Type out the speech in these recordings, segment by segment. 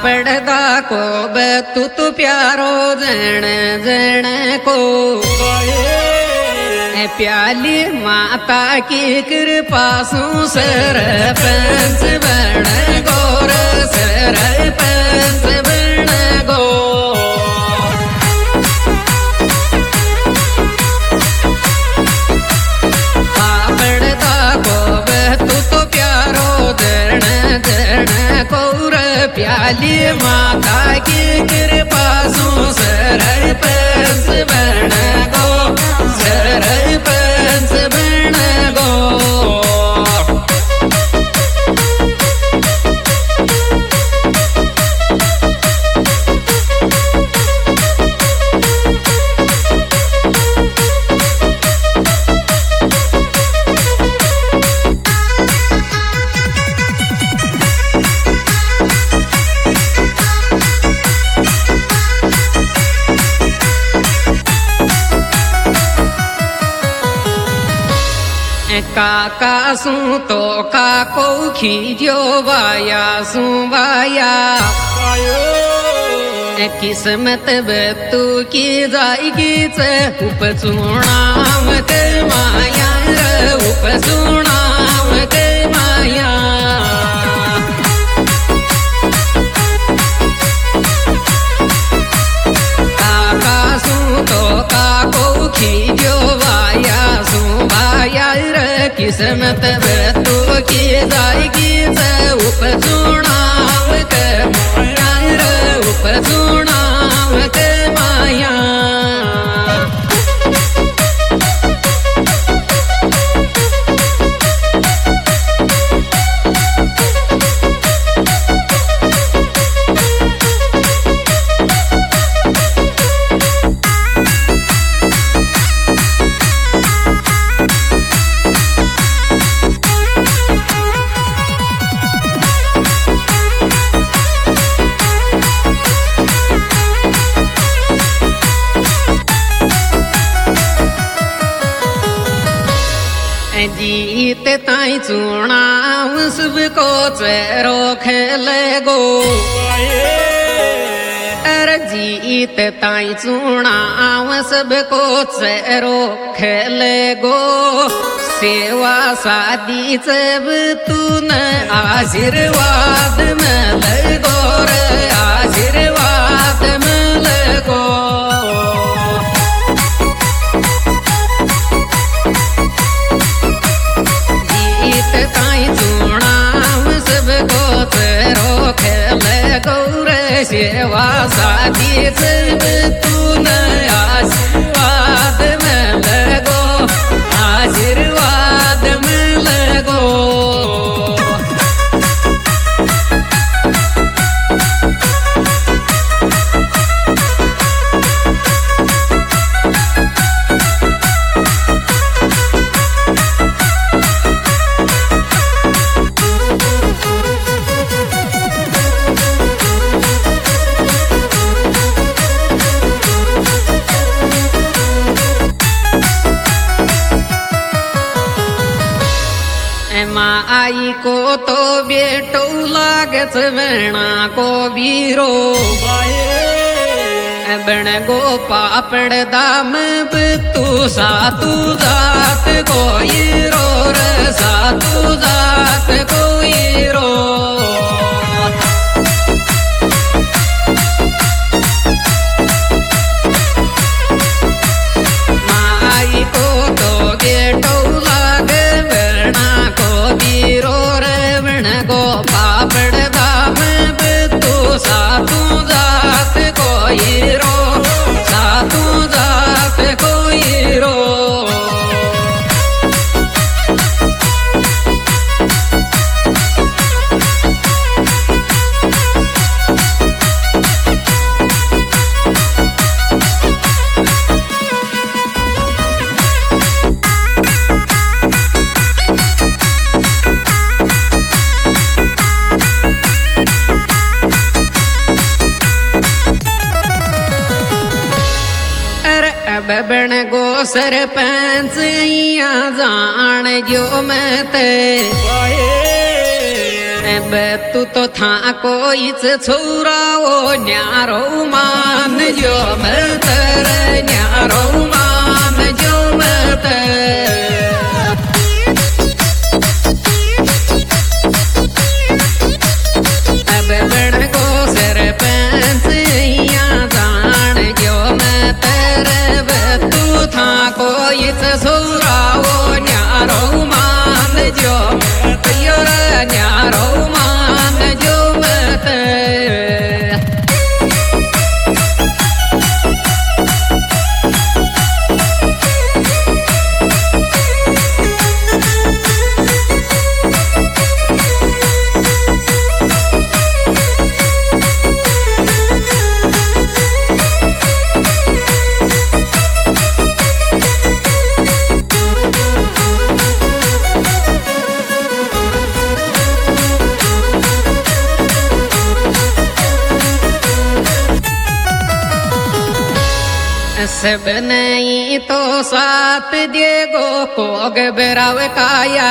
पापड़दा को बतू प्यारो जण जण को प्याली माता की कृपा सु सरपंच बन गोर सरपंच बन गो पापड़दा को बतू प्यारो जण जण कौर प्याली माता की कृपा सु सरपंच बन गो सरपंच बन गो काका सु तो काको खीजो वाया सु वाया किस्मत बतू की जाएगी उपचुनाव के माया उपचुनाव के माया काका सु तो काको खीजो वाया सु वाया किस्मत बतू की जाएगी उपचुनाव के माया उपचुनाव के माया जीत ताई चुनाव सबको चेरो खेले गो अरे जीत ताई चुनाव सबको चेरो खेले गो सेवा शादी जब तूने आशीर्वाद मिल गो रे आशीर्वाद मिल गो सेवा शादी जब तूने आशीर्वाद मिल गो आशीर्वाद मिल गो आई को तो बेटो लागत वेणा को बीरो बण गो पापड़ दाम तू सातू जात कोई रो रे सातू जात कोई रो माई को तो बेटो लागे वेणा को बीरो रे बण गो पापड़ दाम तू सातू जात कोई रो सातू जात कोई रो बण गो सरपंच यहाँ जान जो मैं ते तू तो था कोईच छोरा ओ न्यारो मान जो मत न्यारो मान जो मत अब बड़ को सरपंच यहाँ जान जो मत तू था कोईच छोरा ओ न्यारो मान जो न्यारो मान जो मत सब नहीं तो साथ देगो को घबराव काया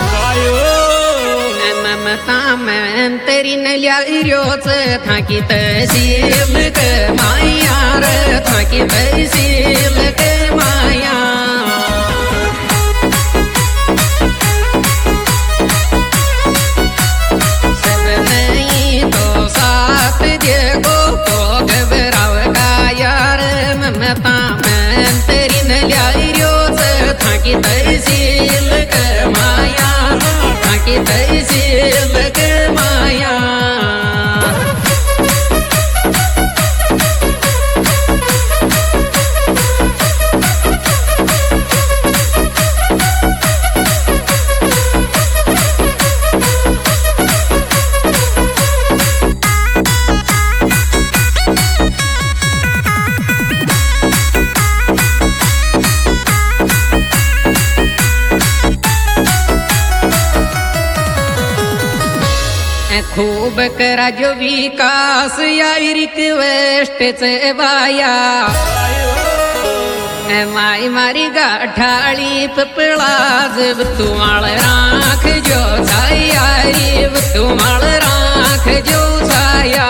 ममता में तेरी न लियोच था कि तहसील के माया रे था कि तहसील के माया सब नहीं तो साथ देगो को घबराव काया रे ममता तेरी न लियोच था कि तहसील के माया था कि तहसील के माया खूब करा जो विकास यारी रिक्वेस्ट से वाया माई मारी गाठाड़ी पपड़ा जब तुम्हार राख जो छाया रे तुम्हार राख जो छाया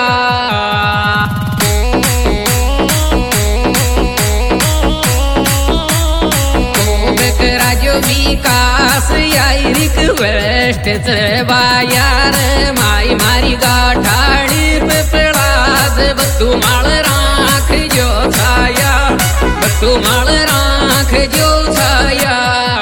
खूब करा जो विकास यारी रिक्वेस्ट से वाया माई मारी गाठाड़ी पपड़ा जब तुम्हार राख जो छाया तुम्हार राख जो छाया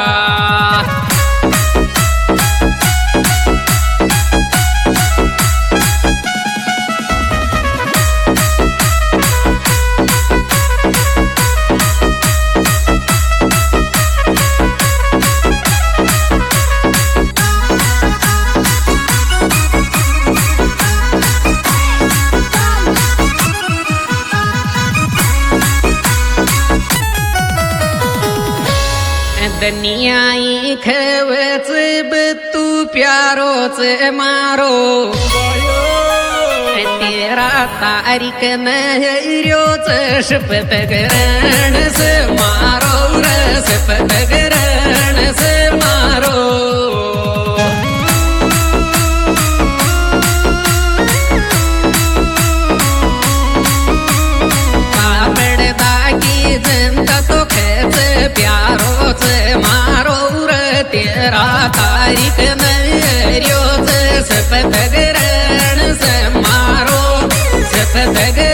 दनियाई खवच तू प्यारो च मारो तेरा तारीख नहरियो च शपथ ग्रहण से मारो रे शपथ ग्रहण से मारो पापड़दा की जनता तो खेच प्यारो से मारो रे तेरा तारीख नहरियो च शपथ ग्रहण से मारो शपथ